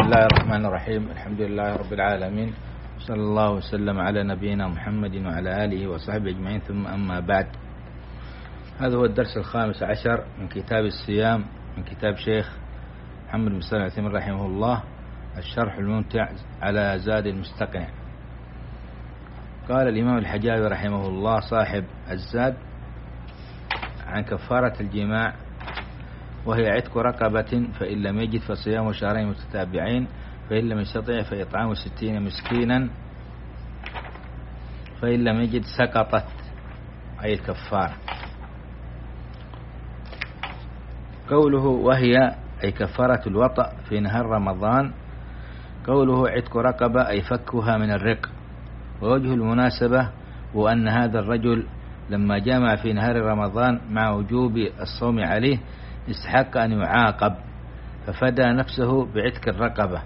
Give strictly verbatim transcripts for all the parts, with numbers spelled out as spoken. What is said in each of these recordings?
الله الرحمن الرحيم. الحمد لله رب العالمين، صلى الله وسلم على نبينا محمد وعلى آله وصحبه أجمعين، ثم أما بعد. هذا هو الدرس الخامس عشر من كتاب الصيام من كتاب شيخ محمد بن صالح العثيمين رحمه الله، الشرح الممتع على زاد المستقنع. قال الإمام الحجاوي رحمه الله صاحب الزاد عن كفارة الجماع، وهي عتق رقبة، فإن لم يجد فصيام شهرين متتابعين، فإن لم يستطع فإطعام ستين مسكينا، فإن لم يجد سقطت أي الكفارة. قوله وهي أي كفارة الوطأ في نهار رمضان، قوله عتق رقبة أي فكها من الرق. ووجه المناسبة هو أن هذا الرجل لما جامع في نهار رمضان مع وجوب الصوم عليه استحق أن يعاقب، ففدى نفسه بعتق الرقبة.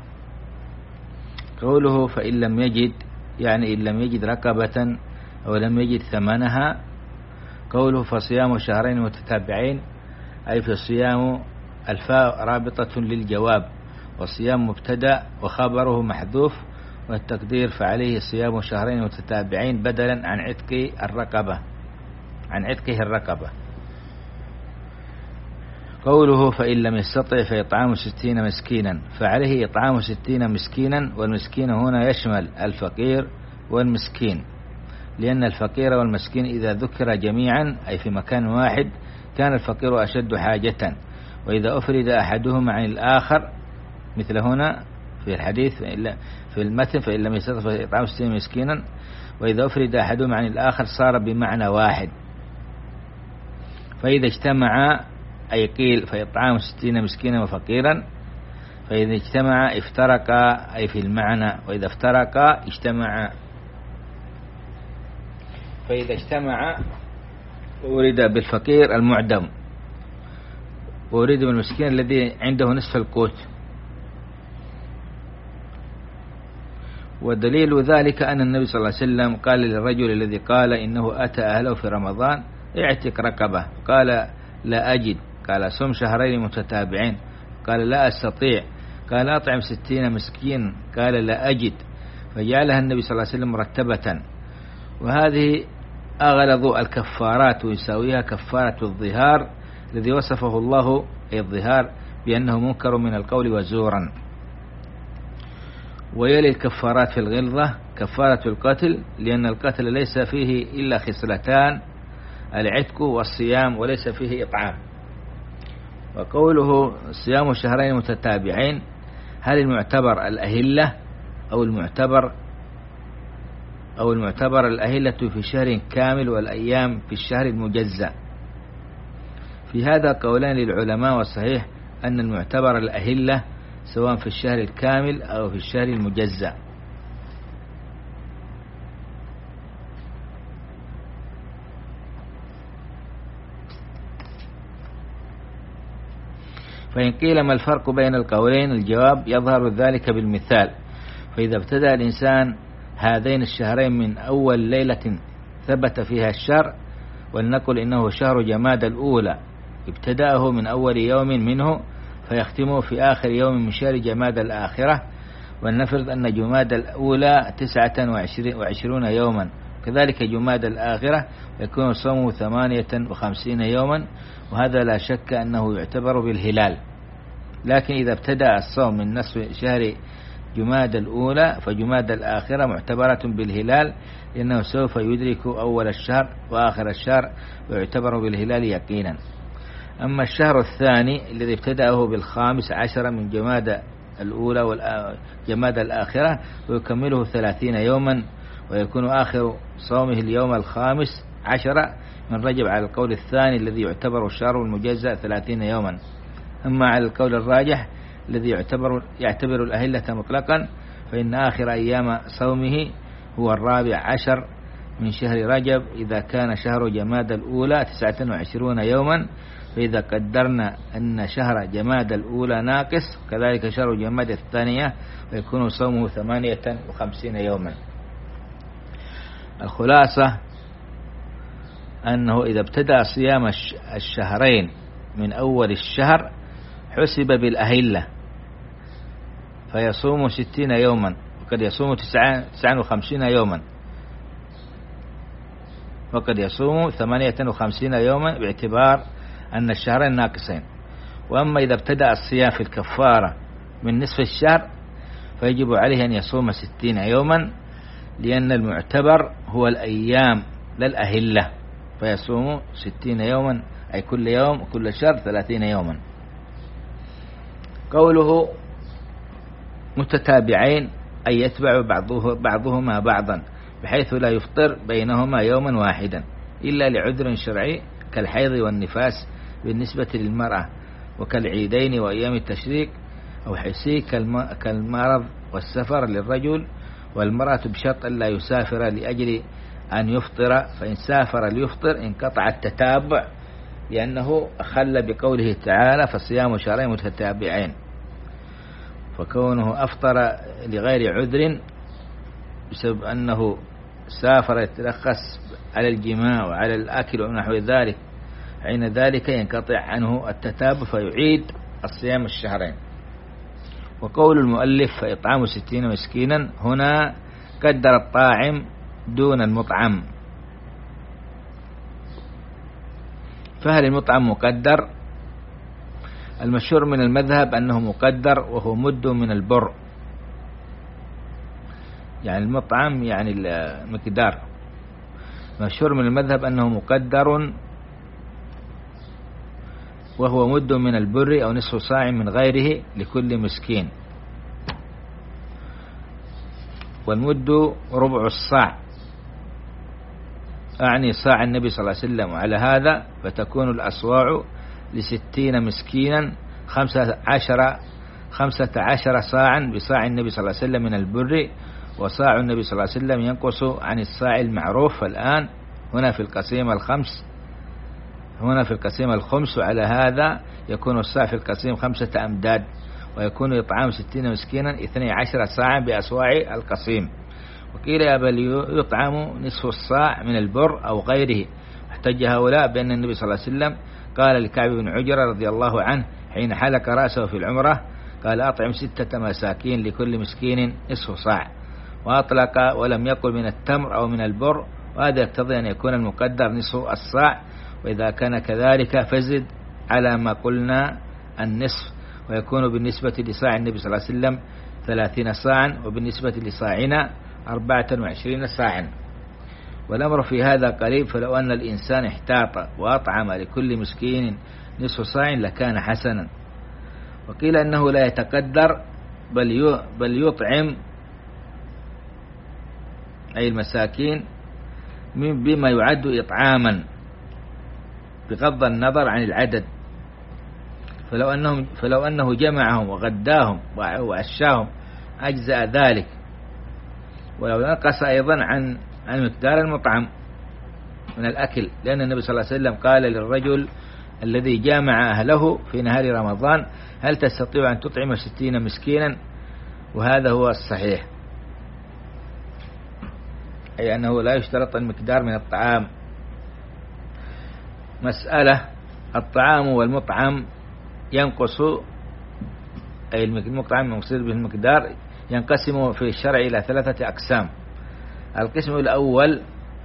قوله فإن لم يجد يعني إن لم يجد رقبة أو لم يجد ثمنها. قوله فصيام شهرين متتابعين أي في صيام الفاء رابطة للجواب، والصيام مبتدأ وخبره محذوف، والتقدير فعليه صيام شهرين متتابعين بدلا عن عتق الرقبة عن عتقه الرقبة. قوله فإن لم يستطع فإطعام ستين مسكينا، فعليه إطعام ستين مسكينا، والمسكين هنا يشمل الفقير والمسكين، لأن الفقير والمسكين إذا ذكر جميعا أي في مكان واحد كان الفقير أشد حاجة، وإذا أفرد أحدهما عن الآخر مثل هنا في الحديث في المتن فإن لم يستطع فإطعام ستين مسكينا، وإذا أفرد أحدهما عن الآخر صار بمعنى واحد. فإذا اجتمع أي قيل فإطعام ستين مسكينا وفقيرا، فإذا اجتمع افترقا أي في المعنى، وإذا افترقا اجتمعا. فإذا اجتمع ورد بالفقير المعدم، ورد بالمسكين الذي عنده نصف القوت. ودليل ذلك أن النبي صلى الله عليه وسلم قال للرجل الذي قال إنه أتى أهله في رمضان اعتق رقبة، قال لا أجد، قال صم شهرين متتابعين، قال لا أستطيع، قال أطعم ستين مسكين، قال لا أجد، فجعلها النبي صلى الله عليه وسلم مرتبة. وهذه أغلظ الكفارات، ويساويها كفارة الظهار الذي وصفه الله أي الظهار بأنه منكر من القول وزورا. ويلي الكفارات في الغلظة كفارة القتل، لأن القتل ليس فيه إلا خصلتان، العتق والصيام، وليس فيه إطعام. وقوله صيام شهرين متتابعين، هل المعتبر الأهلة أو المعتبر أو المعتبر الأهلة في شهر كامل والأيام في الشهر المجزأ؟ في هذا قولان للعلماء، والصحيح أن المعتبر الأهلة سواء في الشهر الكامل أو في الشهر المجزأ. فإن قيل ما الفرق بين القولين، الجواب يظهر ذلك بالمثال. فإذا ابتدأ الإنسان هذين الشهرين من أول ليلة ثبت فيها الشهر، ولنقل إنه شهر جماد الأولى، ابتدأه من أول يوم منه فيختمه في آخر يوم من شهر جماد الآخرة، ولنفرض أن جماد الأولى تسعة وعشرون يوما، كذلك جماد الآخرة يكون صومه ثمانية وخمسين يوما، وهذا لا شك أنه يعتبر بالهلال. لكن إذا ابتدأ الصوم من نصف شهر جماد الأولى فجماد الآخرة معتبرة بالهلال، لأنه سوف يدرك أول الشهر وآخر الشهر، ويعتبر بالهلال يقينا. أما الشهر الثاني الذي ابتدأه بالخامس عشر من جماد الأولى وجماد الآخرة ويكمله ثلاثين يوما، ويكون آخر صومه اليوم الخامس عشر من رجب على القول الثاني الذي يعتبر الشهر المجزأ ثلاثين يوما. أما على القول الراجح الذي يعتبر يعتبر الأهلة مطلقا، فإن آخر أيام صومه هو الرابع عشر من شهر رجب إذا كان شهر جماد الأولى تسعة وعشرون يوما، فإذا قدرنا أن شهر جماد الأولى ناقص كذلك شهر جماد الثانية، ويكون صومه ثمانية وخمسين يوما. الخلاصة أنه إذا ابتدأ صيام الشهرين من أول الشهر حسب بالأهلة، فيصوم ستين يوما، وقد يصوم تسعة وخمسين يوما، وقد يصوم ثمانية وخمسين يوما باعتبار أن الشهرين ناقصين. وأما إذا ابتدأ الصيام في الكفارة من نصف الشهر فيجب عليه أن يصوم ستين يوما، لأن المعتبر هو الأيام لا الأهلة، فيصوم ستين يوما أي كل يوم كل شهر ثلاثين يوما. قوله متتابعين أي يتبع بعضه بعضهما بعضا بحيث لا يفطر بينهما يوما واحدا إلا لعذر شرعي كالحيض والنفاس بالنسبة للمرأة، وكالعيدين وأيام التشريق أو حسي كالمرض والسفر للرجل والمرأة، بشرط أن لا يسافر لأجل أن يفطر، فإن سافر ليفطر انقطع التتابع لأنه أخل بقوله تعالى فصيام شهرين متتابعين. فكونه أفطر لغير عذر بسبب أنه سافر يترخص على الجماع وعلى الأكل ونحو ذلك، حين ذلك ينقطع عنه التتابع فيعيد الصيام الشهرين. وقول المؤلف فإطعام ستين مسكينا هنا قدر الطاعم دون المطعم. فهل المطعم مقدر؟ المشهور من المذهب أنه مقدر، وهو مد من البر، يعني المطعم يعني المقدار. مشهور من المذهب أنه مقدر وهو مد من البر أو نصف صاع من غيره لكل مسكين، والمد ربع الصاع، أعني صاع النبي صلى الله عليه وسلم. وعلى هذا فتكون الأصواع لستين مسكينا خمسة عشر خمسة عشر صاعا بصاع النبي صلى الله عليه وسلم من البر، وصاع النبي صلى الله عليه وسلم ينقص عن الصاع المعروف. فالآن هنا في القسيمة الخمس هنا في القسيمة الخمس، وعلى هذا يكون الصاع في القسيم خمسة أمداد، ويكون إطعام ستين مسكينا اثني عشر صاعا بأصواع القسيم. وقيل بل يطعم نصف الصاع من البر أو غيره. احتج هؤلاء بأن النبي صلى الله عليه وسلم قال لكعب بن عجرة رضي الله عنه حين حلق رأسه في العمرة، قال أطعم ستة مساكين لكل مسكين نصف صاع، وأطلق ولم يقل من التمر أو من البر، وهذا يقتضي أن يكون المقدر نصف الصاع. وإذا كان كذلك فزد على ما قلنا النصف، ويكون بالنسبة لصاع النبي صلى الله عليه وسلم ثلاثين صاعا، وبالنسبة لصاعنا أربعة وعشرين صاعا. والأمر في هذا قريب، فلو أن الإنسان احتاط وأطعم لكل مسكين نصف صاع لكان حسنا. وقيل أنه لا يتقدر بل بل يطعم أي المساكين بما يعد إطعاما بغض النظر عن العدد. فلو أنهم فلو أنه جمعهم وغداهم وعشاهم أجزاء ذلك، ولو نقص أيضا عن عن مقدار المطعم من الأكل، لأن النبي صلى الله عليه وسلم قال للرجل الذي جامع أهله في نهار رمضان هل تستطيع أن تطعم ستين مسكينا؟ وهذا هو الصحيح، أي أنه لا يشترط المقدار من الطعام. مسألة الطعام والمطعم ينقص، أي المطعم مقصود بالمقدار ينقسم في الشرع إلى ثلاثة أقسام. القسم الأول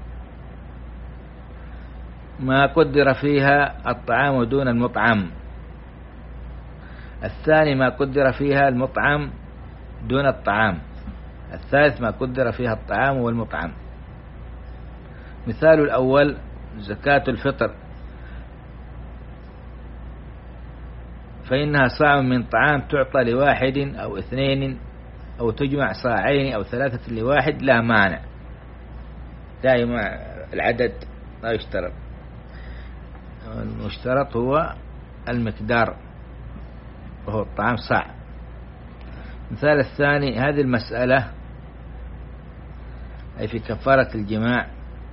ما قدر فيها الطعام دون المطعم، الثاني ما قدر فيها المطعم دون الطعام، الثالث ما قدر فيها الطعام والمطعم. مثال الأول زكاة الفطر، فإنها صاع من طعام تعطى لواحد أو اثنين أو تجمع صاعين أو ثلاثة لواحد لا مانع، دائما العدد لا يشترط، المشترط هو المقدار وهو الطعام صاع. مثال الثاني هذه المسألة أي في كفارة الجماع.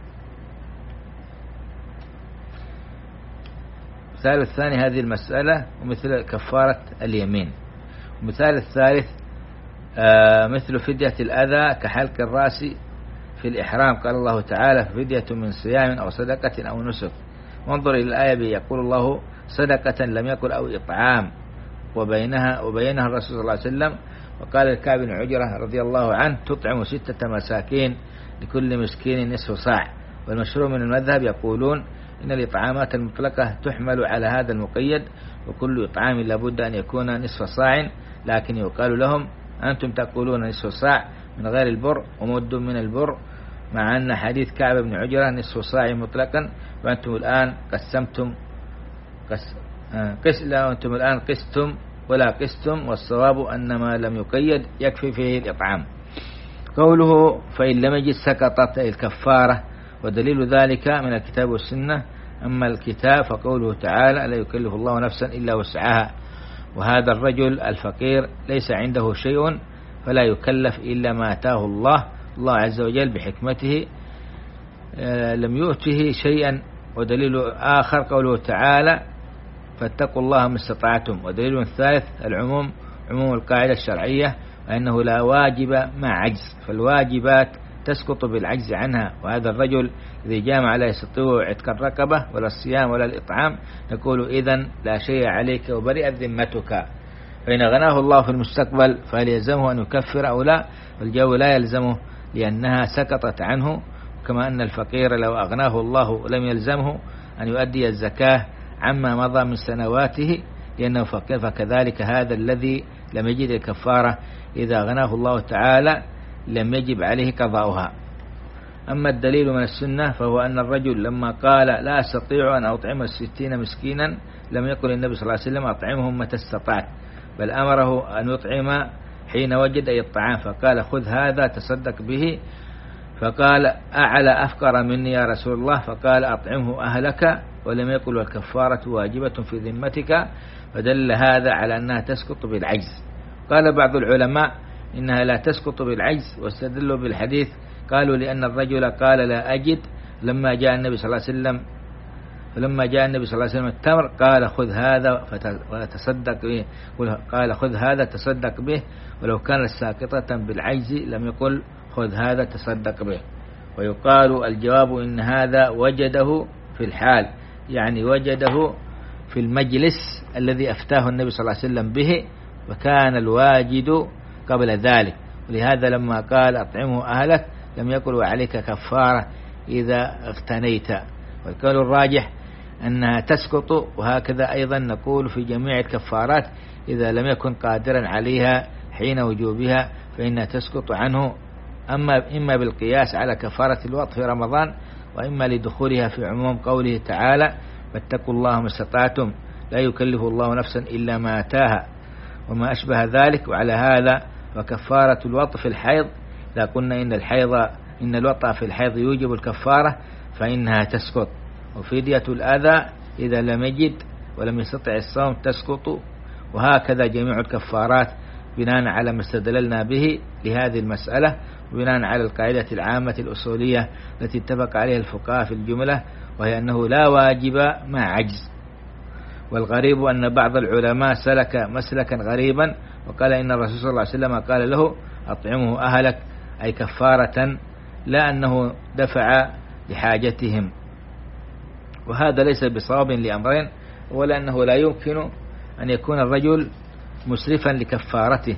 مثال الثاني هذه المسألة ومثل كفارة اليمين. ومثال الثالث آه مثل فدية الأذى كحلق الرأس في الإحرام، قال الله تعالى فدية من صيام أو صدقة أو نسك. وانظر إلى الآية يقول الله صدقة لم يقل أو إطعام، وبينها وبينها الرسول صلى الله عليه وسلم. وقال الكعب بن عجرة رضي الله عنه: تطعم ستة مساكين لكل مسكين نصف صاع. والمشهور من المذهب يقولون إن الإطعامات المطلقة تحمل على هذا المقيد، وكل إطعام لابد أن يكون نصف صاع، لكن يقال لهم: أنتم تقولون نصف صاع من غير البر ومد من البر، مع أن حديث كعب بن عجرة نصف صاع مطلقا، وأنتم الآن قسمتم قس قس لا وأنتم الآن قستم ولا قستم، والصواب أن ما لم يقيد يكفي فيه الإطعام. قوله: فإن لم يجد سقطت الكفارة، ودليل ذلك من الكتاب والسنة. أما الكتاب فقوله تعالى: لا يكلف الله نفسا إلا وسعها. وهذا الرجل الفقير ليس عنده شيء فلا يكلف إلا ما آتاه الله الله عز وجل بحكمته، لم يؤته شيئا. ودليل آخر قوله تعالى: فاتقوا الله ما استطعتم. ودليل ثالث العموم، عموم القاعدة الشرعية، وأنه لا واجب مع عجز، فالواجبات تسقط بالعجز عنها. وهذا الرجل إذا جامع لا يستطيع عتق الرقبة ولا الصيام ولا الإطعام، نقول: إذن لا شيء عليك وبرئت ذمتك. فإن غناه الله في المستقبل فهل يلزمه أن يكفر أو لا؟ والجواب: لا يلزمه، لأنها سقطت عنه. كما أن الفقير لو أغناه الله لم يلزمه أن يؤدي الزكاة عما مضى من سنواته، لأنه فقير. فكذلك هذا الذي لم يجد الكفارة إذا غناه الله تعالى لم يجب عليه قضاؤها. أما الدليل من السنة فهو أن الرجل لما قال: لا أستطيع أن أطعم الستين مسكينا، لم يقل النبي صلى الله عليه وسلم: أطعمهم متى استطعت، بل أمره أن يطعم حين وجد أي الطعام، فقال: خذ هذا تصدق به. فقال: أعلى أفقر مني يا رسول الله، فقال: أطعمه أهلك، ولم يقل: والكفارة واجبة في ذمتك. فدل هذا على أنها تسقط بالعجز. قال بعض العلماء إنها لا تسقط بالعجز، واستدلوا بالحديث، قالوا: لأن الرجل قال: لا أجد، لما جاء النبي صلى الله عليه وسلم فلما جاء النبي صلى الله عليه وسلم التمر قال: خذ هذا وتصدق به، قال: خذ هذا تصدق به، ولو كانت ساقطة بالعجز لم يقل: خذ هذا تصدق به. ويقال الجواب إن هذا وجده في الحال، يعني وجده في المجلس الذي أفتاه النبي صلى الله عليه وسلم به، وكان الواجد قبل ذلك. ولهذا لما قال: أطعمه أهلك، لم يقل: وعليك كفارة إذا اغتنيت. والقول الراجح أنها تسقط. وهكذا أيضا نقول في جميع الكفارات إذا لم يكن قادرا عليها حين وجوبها فإنها تسقط عنه، أما إما بالقياس على كفارة الوقت في رمضان، وإما لدخولها في عموم قوله تعالى: فاتقوا الله ما استطعتم، لا يكلف الله نفسا إلا ما آتاها، وما أشبه ذلك. وعلى هذا وكفارة الوطء في الحيض، إذا قلنا إن الحيض إن الوطء في الحيض يوجب الكفارة فإنها تسقط. وفدية الأذى إذا لم يجد ولم يستطع الصوم تسقط. وهكذا جميع الكفارات بناء على ما استدللنا به لهذه المسألة، وبناء على القاعدة العامة الأصولية التي اتفق عليها الفقهاء في الجملة، وهي أنه لا واجب مع عجز. والغريب أن بعض العلماء سلك مسلكا غريبا، وقال إن الرسول صلى الله عليه وسلم قال له: أطعمه أهلك، أي كفارة، لا أنه دفع لحاجتهم. وهذا ليس بصواب لأمرين: ولا أنه لا يمكن أن يكون الرجل مسرفا لكفارته،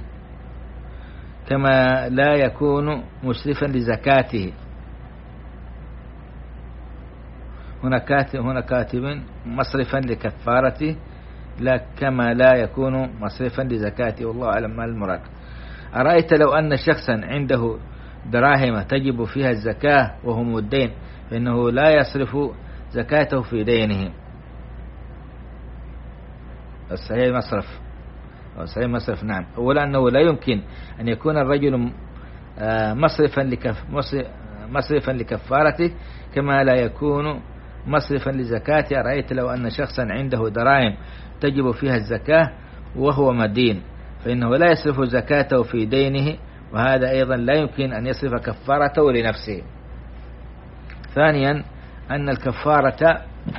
كما لا يكون مسرفا لزكاته. هنا كاتب, هنا كاتب مصرفا لكفارته، لا كما لا يكون مصرفا لزكاته، والله أعلم ما المراد. أرأيت لو أن شخصا عنده دراهم تجب فيها الزكاة وهو مدين، فإنه لا يصرف زكاته في دينه. الصحيح مصرف، الصحيح مصرف نعم. أولا أنه لا يمكن أن يكون الرجل مصرفا لكف مصرفا لكفارته كما لا يكون مصرفا لزكاته. رأيت لو أن شخصا عنده دراهم تجب فيها الزكاة وهو مدين، فإنه لا يصرف زكاته في دينه، وهذا أيضا لا يمكن أن يصرف كفارته لنفسه. ثانيا أن الكفارة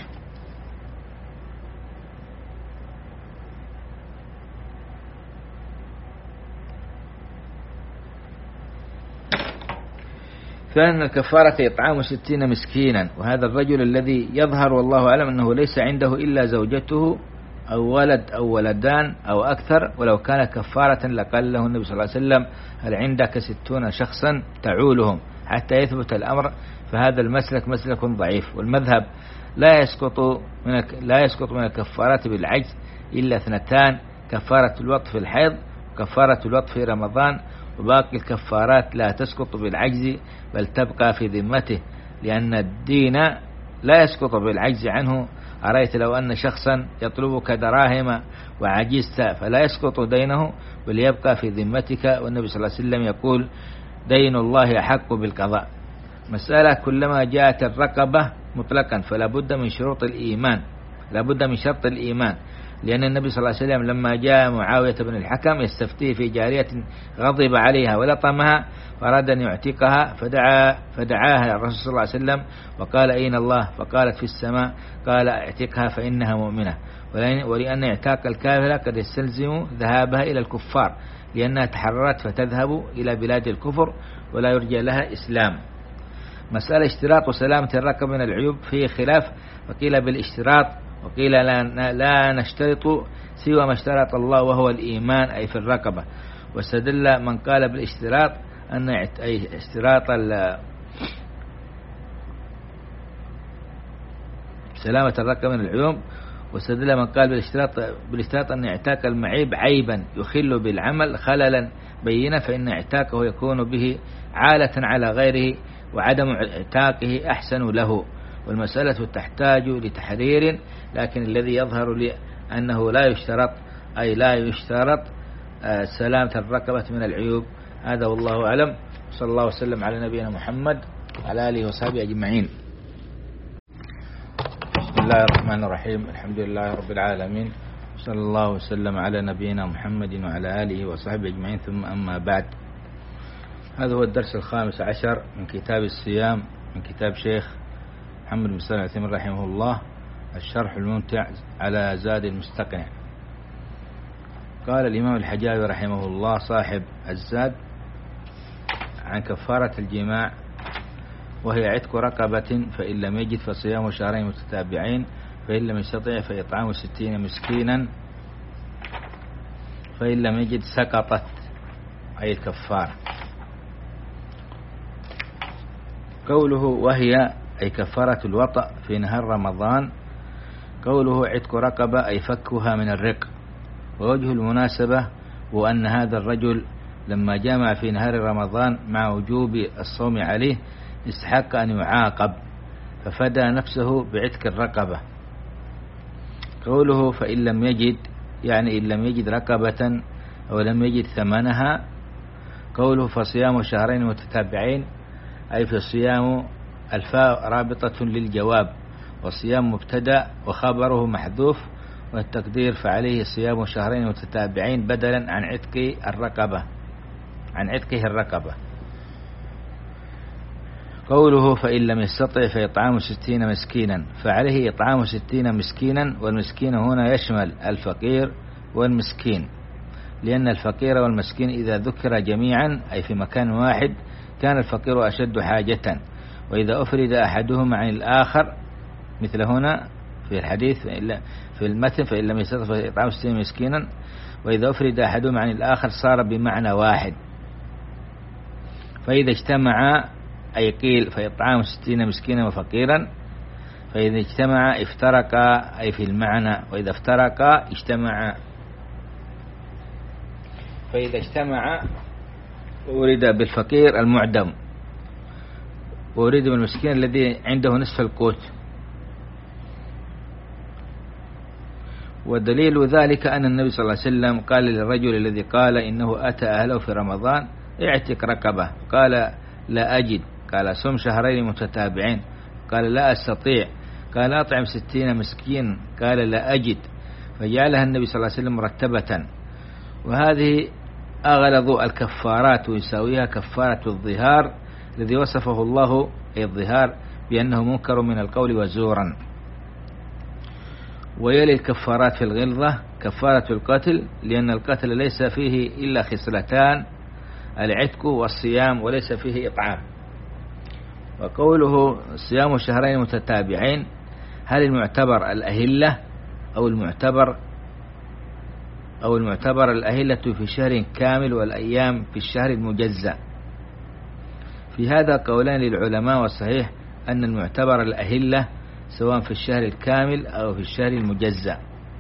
فإن الكفارة إطعام ستين مسكينا. وهذا الرجل الذي يظهر والله أعلم أنه ليس عنده إلا زوجته أو ولد أو ولدان أو أكثر، ولو كان كفارة لقال له النبي صلى الله عليه وسلم هل عندك ستون شخصا تعولهم حتى يثبت الأمر، فهذا المسلك مسلك ضعيف. والمذهب لا يسقط من لا يسقط من الكفارات بالعجز إلا اثنتان: كفارة الوطء في الحيض وكفارة الوطء في رمضان، وباقي الكفارات لا تسقط بالعجز بل تبقى في ذمته، لأن الدين لا يسقط بالعجز عنه. أرأيت لو أن شخصا يطلبك دراهم وعجزت فلا يسقط دينه بل يبقى في ذمتك، والنبي صلى الله عليه وسلم يقول دين الله أحق بالقضاء. مسألة كلما جاءت الرقبة مطلقا فلا بد من شروط الإيمان، لا بد من شرط الإيمان، لأن النبي صلى الله عليه وسلم لما جاء معاوية بن الحكم يستفتيه في جارية غضب عليها ولطمها فأراد أن يعتقها، فدعا فدعاها الرسول صلى الله عليه وسلم وقال أين الله؟ فقالت في السماء. قال اعتقها فإنها مؤمنة، ولأن اعتاق الكافرة قد يستلزم ذهابها إلى الكفار، لأنها تحررت فتذهب إلى بلاد الكفر ولا يرجى لها إسلام. مسألة اشتراط وسلامة الرقبة من العيوب فيه خلاف، فقيل بالاشتراط وقيل لا, لا نشترط سوى ما اشترط الله وهو الإيمان أي في الرقبة. واستدل من قال بالاشتراط أن أي اشتراط سلامة الرقبة من العيوب، واستدل من قال بالاشتراط بالاشتراط أن اعتاق المعيب عيبا يخل بالعمل خللا بينا، فإن اعتاقه يكون به عالة على غيره، وعدم اعتاقه أحسن له. والمسألة تحتاج لتحرير، لكن الذي يظهر لي أنه لا يشترط أي لا يشترط سلامة الرقبة من العيوب. هذا والله أعلم، صلى الله وسلم على نبينا محمد وعلى آله وصحبه أجمعين. بسم الله الرحمن الرحيم، الحمد لله رب العالمين، صلى الله وسلم على نبينا محمد وعلى آله وصحبه أجمعين، ثم أما بعد. هذا هو الدرس الخامس عشر من كتاب الصيام من كتاب شيخ محمد بن صالح العثيمين رحمه الله، الشرح الممتع على زاد المستقنع. قال الإمام الحجاوي رحمه الله صاحب الزاد عن كفارة الجماع، وهي عتق رقبة، فإن لم يجد فصيام شهرين متتابعين، فإن لم يستطع فإطعام ستين مسكينا، فإن لم يجد سقطت أي الكفارة. قوله وهي أي كفارة الوطأ في نهار رمضان، قوله عتق رقبة أي فكها من الرق. ووجه المناسبة هو أن هذا الرجل لما جامع في نهار رمضان مع وجوب الصوم عليه استحق أن يعاقب، ففدى نفسه بعتق الرقبة. قوله فإن لم يجد يعني إن لم يجد رقبة أو لم يجد ثمنها. قوله فصيام شهرين متتابعين أي في الصيام الفاء رابطة للجواب، والصيام مبتدأ وخبره محذوف، والتقدير فعليه صيام شهرين متتابعين بدلا عن عتق الرقبة عن عتقه الرقبة. قوله فإن لم يستطع فإطعام ستين مسكينا، فعليه إطعام ستين مسكينا، والمسكين هنا يشمل الفقير والمسكين، لأن الفقير والمسكين إذا ذكر جميعا أي في مكان واحد كان الفقير أشد حاجة، وإذا أفرد أحدهما عن الآخر مثل هنا في الحديث في المتن فإن لم يستطع فإطعام ستين مسكينا، وإذا أفرد أحدهما عن الآخر صار بمعنى واحد. فإذا اجتمع أي قيل فإطعام ستين مسكينا وفقيرا، فإذا اجتمع افترقا أي في المعنى، وإذا افترقا اجتمعا. فإذا اجتمع ورد بالفقير المعدم، وورد بالمسكين الذي عنده نصف القوت. ودليل ذلك أن النبي صلى الله عليه وسلم قال للرجل الذي قال إنه أتى أهله في رمضان اعتق رقبة، قال لا أجد، قال صم شهرين متتابعين، قال لا أستطيع، قال أطعم ستين مسكين، قال لا أجد، فجعلها النبي صلى الله عليه وسلم مرتبة. وهذه أغلظ الكفارات ويساويها كفارة الظهار الذي وصفه الله أي الظهار بأنه منكر من القول وزورا. ويلي الكفارات في الغلظة كفارة القتل، لأن القتل ليس فيه إلا خصلتان العتق والصيام وليس فيه إطعام. وقوله صيام شهرين متتابعين، هل المعتبر الأهلة أو المعتبر أو المعتبر الأهلة في شهر كامل والأيام في الشهر المجزأ. في هذا قولان للعلماء، والصحيح أن المعتبر الأهلة سواء في الشهر الكامل أو في الشهر المجزأ.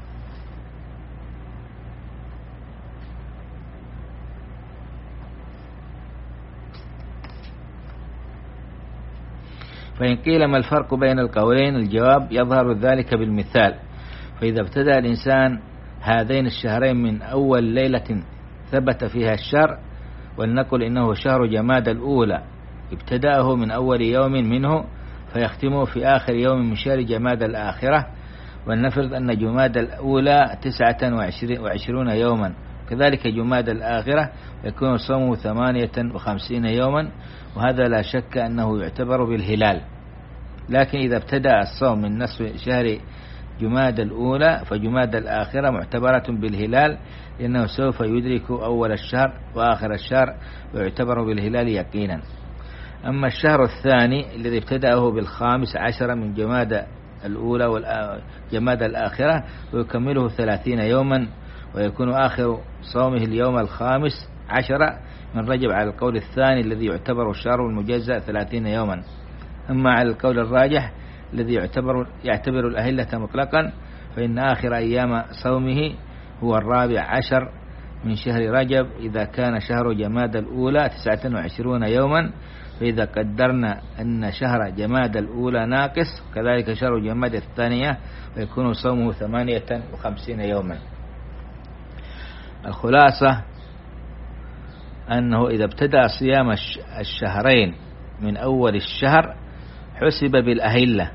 فإن قيل ما الفرق بين القولين، الجواب يظهر ذلك بالمثال. فإذا ابتدأ الإنسان هذين الشهرين من أول ليلة ثبت فيها الشهر، ولنقل إنه شهر جماد الأولى، ابتدأه من أول يوم منه فيختمه في آخر يوم من شهر جماد الآخرة، ولنفرض أن جماد الأولى تسعة وعشرون يوما، كذلك جماد الآخرة يكون صومه ثمانية وخمسين يوما، وهذا لا شك أنه يعتبر بالهلال. لكن إذا ابتدأ الصوم من نصف شهر جماد الأولى فجماد الآخرة معتبرة بالهلال، لأنه سوف يدرك أول الشهر وآخر الشهر ويعتبر بالهلال يقينا. أما الشهر الثاني الذي ابتدأه بالخامس عشر من جماد الأولى وجماد الآخرة ويكمله ثلاثين يوما، ويكون آخر صومه اليوم الخامس عشر من رجب على القول الثاني الذي يعتبر الشهر المجزأ ثلاثين يوما. أما على القول الراجح الذي يعتبر يعتبر الأهلة مطلقا، فإن آخر أيام صومه هو الرابع عشر من شهر رجب إذا كان شهر جماد الأولى تسعة وعشرون يوما، فإذا قدرنا أن شهر جماد الأولى ناقص كذلك شهر جماد الثانية، ويكون صومه ثمانية وخمسين يوما. الخلاصة أنه إذا ابتدأ صيام الشهرين من أول الشهر حسب بالأهلة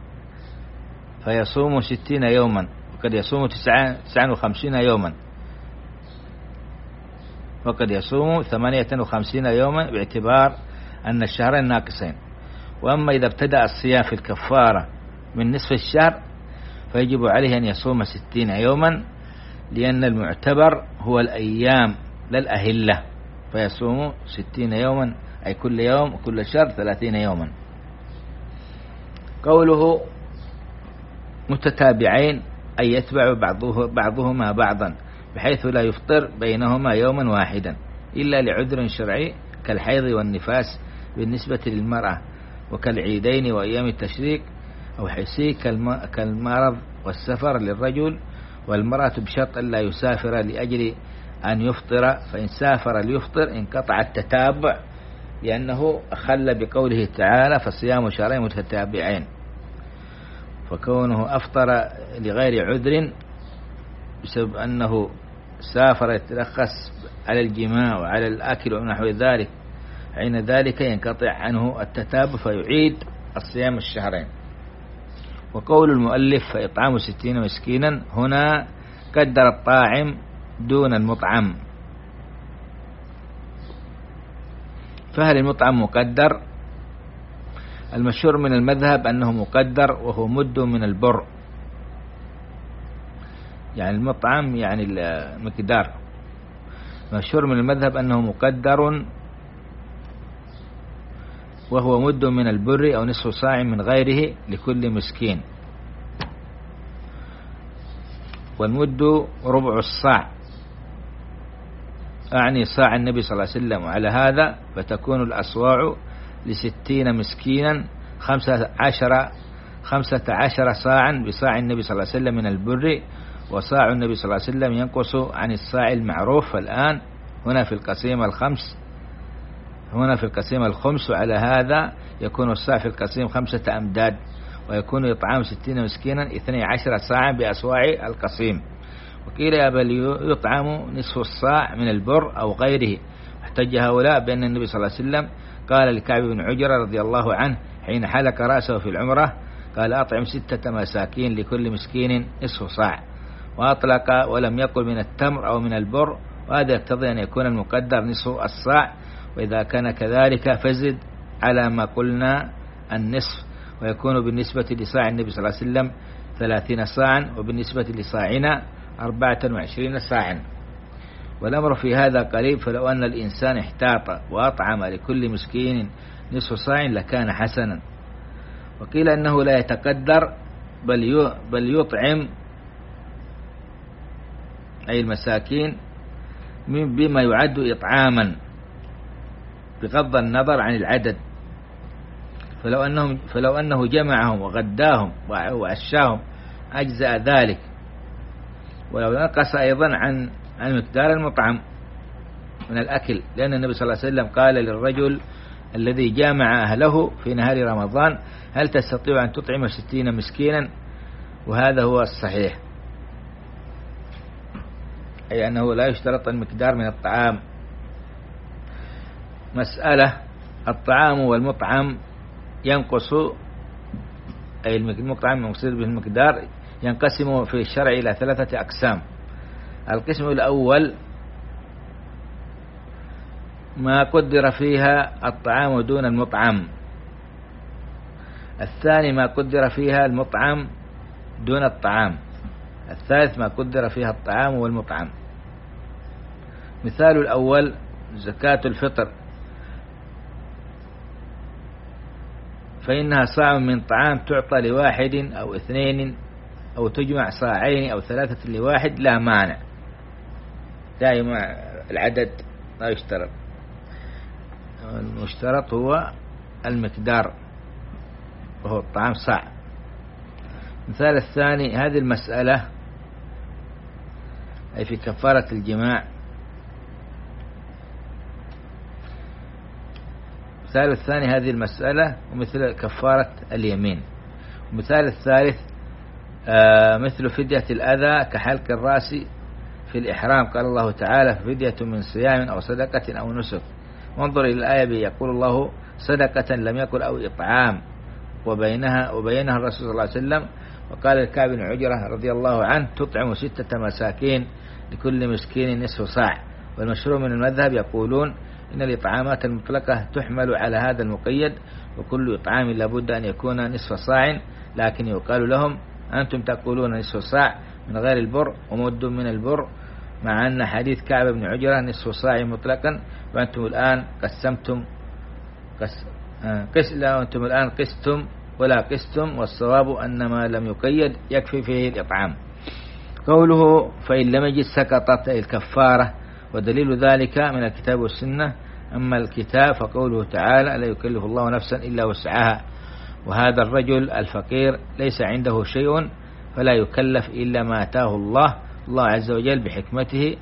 فيصوم ستين يوما، وقد يصوم تسعة وخمسين يوما، وقد يصوم ثمانية وخمسين يوما باعتبار أن الشهرين ناقصين. وأما إذا ابتدأ الصيام في الكفارة من نصف الشهر فيجب عليه أن يصوم ستين يوما، لأن المعتبر هو الأيام لا الأهلة، فيصوم ستين يوما أي كل يوم كل شهر ثلاثين يوما. قوله متتابعين أي يتبع بعضه بعضهما بعضا بحيث لا يفطر بينهما يوما واحدا إلا لعذر شرعي كالحيض والنفاس بالنسبة للمرأة، وكالعيدين وأيام التشريق، أو حسي كالمرض والسفر للرجل، والمرأة بشرط أن لا يسافر لأجل أن يفطر، فإن سافر ليفطر انقطع التتابع لأنه أخل بقوله تعالى فصيام شهرين متتابعين. فكونه أفطر لغير عذر بسبب أنه سافر يترخص على الجماع وعلى الأكل ونحو ذلك، حين ذلك ينقطع عنه التتابع فيعيد الصيام الشهرين. وقول المؤلف فإطعام ستين مسكينا هنا قدر الطاعم دون المطعم، فهل المطعم مقدر؟ المشهور من المذهب أنه مقدر وهو مد من البر، يعني المطعم يعني المقدار. المشهور من المذهب أنه مقدر وهو مد من البر أو نصف صاع من غيره لكل مسكين، والمد ربع الصاع أعني صاع النبي صلى الله عليه وسلم، وعلى هذا فتكون الأصواع لستين مسكينا خمسة عشر خمسة عشر صاعا بصاع النبي صلى الله عليه وسلم من البر، وصاع النبي صلى الله عليه وسلم ينقص عن الصاع المعروف الآن هنا في القسيم الخمس هنا في القسيم الخمس، وعلى هذا يكون الصاع في القسيم خمسة أمداد، ويكون إطعام ستين مسكينا اثني عشر صاعا بأصواع القسيم. وقيل بل يطعم نصف الصاع من البر أو غيره، احتج هؤلاء بأن النبي صلى الله عليه وسلم قال لكعب بن عجرة رضي الله عنه حين حلق رأسه في العمرة قال أطعم ستة مساكين لكل مسكين نصف صاع، وأطلق ولم يقل من التمر أو من البر، وهذا يقتضي أن يكون المقدر نصف الصاع، وإذا كان كذلك فزد على ما قلنا النصف، ويكون بالنسبة لصاع النبي صلى الله عليه وسلم ثلاثين صاعا، وبالنسبة لصاعنا أربعة وعشرين صاعا. والأمر في هذا قريب، فلو أن الإنسان احتاط وأطعم لكل مسكين نصف صاع لكان حسنا. وقيل أنه لا يتقدر بل بل يطعم أي المساكين بما يعد إطعاما بغض النظر عن العدد. فلو أنهم فلو أنه جمعهم وغداهم وعشاهم أجزاء ذلك، ولو نقص أيضا عن عن مقدار المطعم من الأكل، لأن النبي صلى الله عليه وسلم قال للرجل الذي جامع أهله في نهار رمضان: هل تستطيع أن تطعم ستين مسكينا؟ وهذا هو الصحيح، أي أنه لا يشترط المقدار من الطعام. مسألة: الطعام والمطعم ينقص، أي المطعم مقصود به المقدار، ينقسم في الشرع إلى ثلاثة أقسام. القسم الأول ما قدر فيها الطعام دون المطعم. الثاني ما قدر فيها المطعم دون الطعام. الثالث ما قدر فيها الطعام والمطعم. مثال الأول: زكاة الفطر، فإنها صاع من طعام تعطى لواحد أو اثنين، أو تجمع صاعين أو ثلاثة لواحد، لا مانع، دائما العدد لا يشترط، المشترط هو المقدار وهو الطعام صاع. مثال الثاني: هذه المسألة أي في كفارة الجماع. مثال الثاني هذه المسألة ومثل كفارة اليمين. ومثال الثالث آه مثل فدية الأذى كحلق الرأس في الإحرام، قال الله تعالى: فدية من صيام أو صدقة أو نسك. وانظر إلى الآية، يقول الله: صدقة لم يقل أو إطعام، وبينها وبينها الرسول صلى الله عليه وسلم، وقال لكعب بن عجرة رضي الله عنه: تطعم ستة مساكين لكل مسكين نصف صاع. والمشهور من المذهب يقولون إن الإطعامات المطلقة تحمل على هذا المقيد، وكل إطعام لابد أن يكون نصف صاع، لكن يقال لهم: أنتم تقولون نصف صاع من غير البر ومد من البر، مع أن حديث كعب بن عجرة نصف صاع مطلقا، وأنتم الآن قسمتم قس... قس... لا أنتم الآن قستم ولا قستم، والصواب أن ما لم يقيد يكفي فيه الإطعام. قوله: فإن لم يجد سقطت الكفارة، ودليل ذلك من الكتاب والسنة. أما الكتاب فقوله تعالى: لا يكلف الله نفسا إلا وسعها. وهذا الرجل الفقير ليس عنده شيء فلا يكلف إلا ما آتاه الله. الله عز وجل بحكمته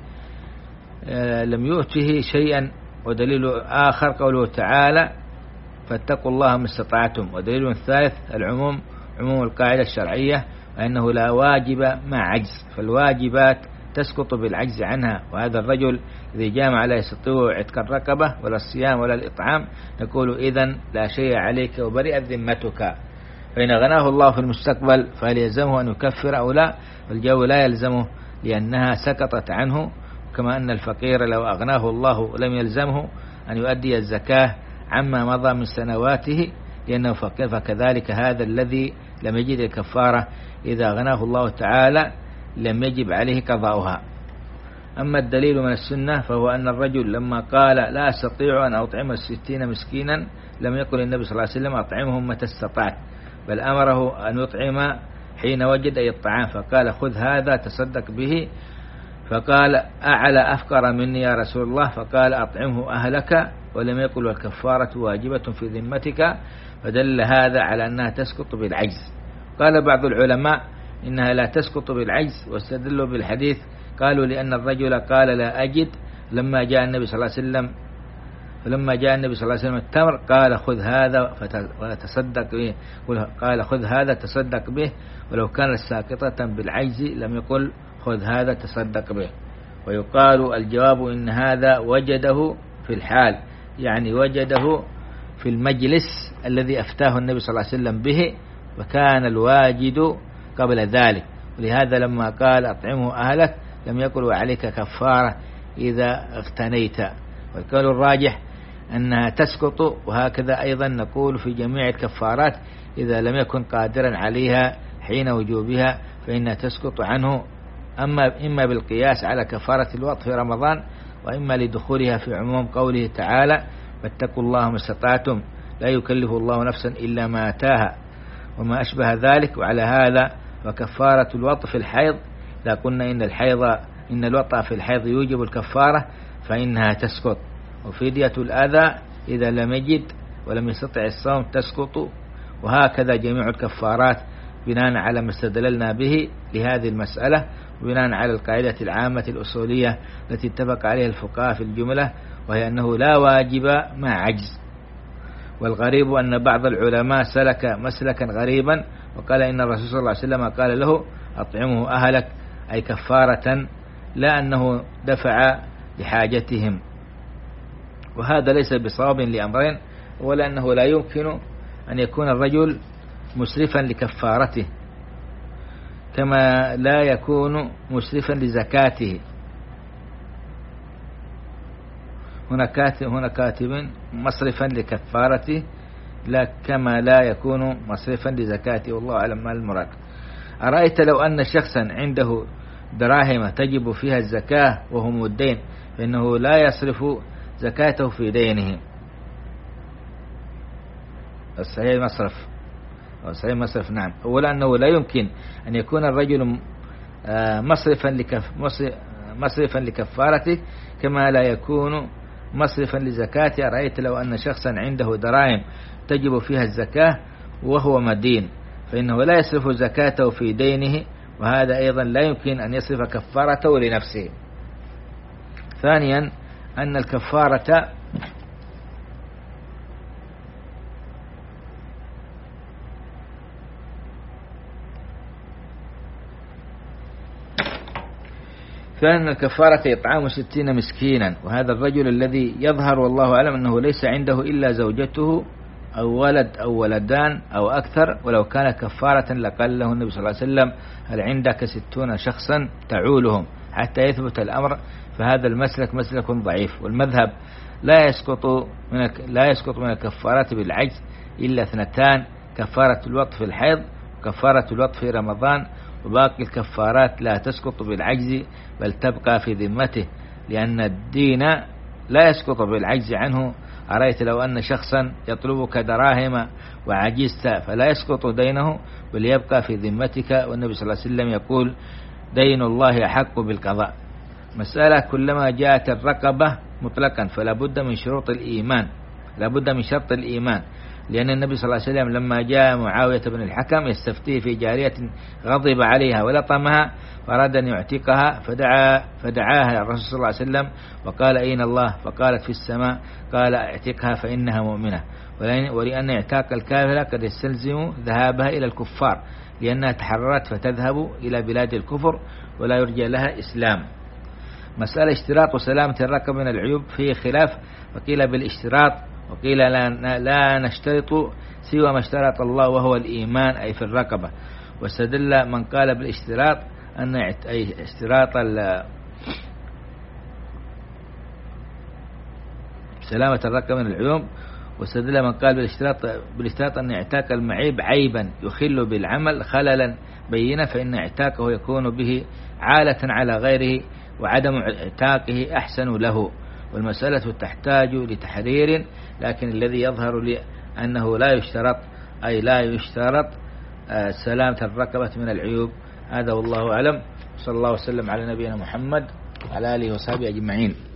لم يؤته شيئا. ودليل آخر قوله تعالى: فاتقوا الله ما استطعتم. ودليل ثالث العموم، عموم القاعدة الشرعية، وأنه لا واجب مع عجز، فالواجبات تسقط بالعجز عنها. وهذا الرجل إذا جامع لا يستطيع عتق الرقبة ولا الصيام ولا الإطعام، نقول: إذن لا شيء عليك وبرئت ذمتك. فإن غناه الله في المستقبل فهل يلزمه أن يكفر أو لا؟ فالجواب لا يلزمه، لأنها سقطت عنه. كما أن الفقير لو أغناه الله لم يلزمه أن يؤدي الزكاة عما مضى من سنواته، لأنه فقير. فكذلك هذا الذي لم يجد الكفارة إذا غناه الله تعالى لم يجب عليه قضاؤها. أما الدليل من السنة فهو أن الرجل لما قال: لا أستطيع أن أطعم الستين مسكينا، لم يقل النبي صلى الله عليه وسلم: أطعمهم متى استطعت، بل أمره أن يطعم حين وجد أي الطعام، فقال: خذ هذا تصدق به. فقال: أعلى أفقر مني يا رسول الله، فقال: أطعمه أهلك، ولم يقل: الكفارة واجبة في ذمتك. فدل هذا على أنها تسقط بالعجز. قال بعض العلماء إنها لا تسقط بالعجز، واستدلوا بالحديث، قالوا: لأن الرجل قال: لا أجد، لما جاء النبي صلى الله عليه وسلم فلما جاء النبي صلى الله عليه وسلم التمر قال: خذ هذا فتصدق به، قال: خذ هذا تصدق به، ولو كانت ساقطة بالعجز لم يقل: خذ هذا تصدق به. ويقال الجواب إن هذا وجده في الحال، يعني وجده في المجلس الذي أفتاه النبي صلى الله عليه وسلم به، وكان الواجد قبل ذلك. ولهذا لما قال: أطعمه أهلك، لم يقل: وعليك كفارة إذا اغتنيت. والقول الراجح أنها تسقط. وهكذا أيضا نقول في جميع الكفارات إذا لم يكن قادرا عليها حين وجوبها فإنها تسقط عنه، أما إما بالقياس على كفارة الوقت في رمضان، وإما لدخولها في عموم قوله تعالى: فاتقوا الله ما استطعتم، لا يكلف الله نفسا إلا ما آتاها، وما أشبه ذلك. وعلى هذا فكفارة الوقت في الحيض، إذا قلنا إن الحيض إن الوطأ في الحيض يوجب الكفارة فإنها تسقط، وفدية الأذى إذا لم يجد ولم يستطع الصوم تسقط، وهكذا جميع الكفارات بناء على ما استدللنا به لهذه المسألة، وبناء على القاعدة العامة الأصولية التي اتفق عليها الفقهاء في الجملة، وهي أنه لا واجب مع عجز. والغريب أن بعض العلماء سلك مسلكا غريبا وقال إن الرسول صلى الله عليه وسلم قال له أطعمه أهلك، أي كفارة، لا أنه دفع لحاجتهم، وهذا ليس بصواب لأمرين: ولا أنه لا يمكن أن يكون الرجل مسرفا لكفارته كما لا يكون مسرفا لزكاته. هنا كاتب, هنا كاتب مصرفا لكفارته لا كما لا يكون مصرفا لزكاته، والله أعلم ما المراد. أرأيت لو أن شخصا عنده دراهم تجب فيها الزكاة وهم الدين، فإنه لا يصرف زكاته في دينه. الصحيح مصرف، الصحيح مصرف نعم. أولا أنه لا يمكن أن يكون الرجل مصرفا لكف مصرفا لكفارته كما لا يكون مصرفا لزكاته. أرأيت لو أن شخصا عنده دراهم تجب فيها الزكاة وهو مدين، فإنه لا يصرف زكاته في دينه، وهذا أيضا لا يمكن أن يصرف كفارته لنفسه. ثانيا أن الكفارة فإن الكفارة إطعام ستين مسكينا، وهذا الرجل الذي يظهر والله أعلم أنه ليس عنده إلا زوجته أو ولد أو ولدان أو أكثر، ولو كان كفارة لقال له النبي صلى الله عليه وسلم هل عندك ستون شخصا تعولهم حتى يثبت الأمر، فهذا المسلك مسلك ضعيف. والمذهب لا يسقط من لا يسقط من الكفارات بالعجز إلا اثنتان: كفارة الوقت في الحيض وكفارة الوقت في رمضان، وباقي الكفارات لا تسقط بالعجز بل تبقى في ذمته، لأن الدين لا يسقط بالعجز عنه. أرأيت لو أن شخصا يطلبك دراهم وعجزت فلا يسقط دينه بل يبقى في ذمتك، والنبي صلى الله عليه وسلم يقول دين الله أحق بالقضاء. مسألة كلما جاءت الرقبة مطلقا فلا بد من شروط الإيمان، لا بد من شرط الإيمان، لأن النبي صلى الله عليه وسلم لما جاء معاوية بن الحكم يستفتيه في جارية غضب عليها ولطمها فأراد أن يعتقها، فدعا فدعاها الرسول صلى الله عليه وسلم وقال أين الله؟ فقالت في السماء. قال اعتقها فإنها مؤمنة. ولأن اعتاق الكافرة قد يستلزم ذهابها إلى الكفار، لأنها تحررت فتذهب إلى بلاد الكفر ولا يرجى لها إسلام. مسألة اشتراط سلامة الرقبة من العيوب فيه خلاف، فقيل بالاشتراط وقيل لا, لا نشترط سوى ما اشترط الله وهو الإيمان أي في الرقبة. واستدل من قال بالاشتراط أن اشتراط سلامة الرقبة من العيوب، واستدل من قال بالاشتراط بالاشتراط أن اعتاق المعيب عيبا يخل بالعمل خللا بينا، فإن اعتاقه يكون به عالة على غيره، وعدم اعتاقه أحسن له. والمسألة تحتاج لتحرير، لكن الذي يظهر لي أنه لا يشترط أي لا يشترط سلامة الرقبة من العيوب. هذا والله أعلم، صلى الله وسلم على نبينا محمد وعلى آله وصحبه أجمعين.